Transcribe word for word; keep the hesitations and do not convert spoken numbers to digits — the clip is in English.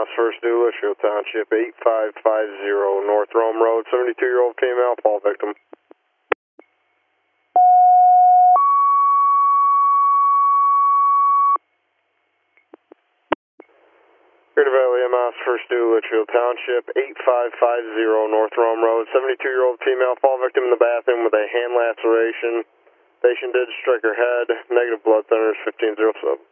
Mouse First Due, Litchfield Township, eight five five zero North Rome Road, seventy-two-year-old female fall victim. Crater Valley Mouse First Due, Litchfield Township, eight five five zero North Rome Road, seventy-two-year-old female fall victim in the bathroom with a hand laceration. Patient did strike her head, negative blood thinners, fifteen zero seven.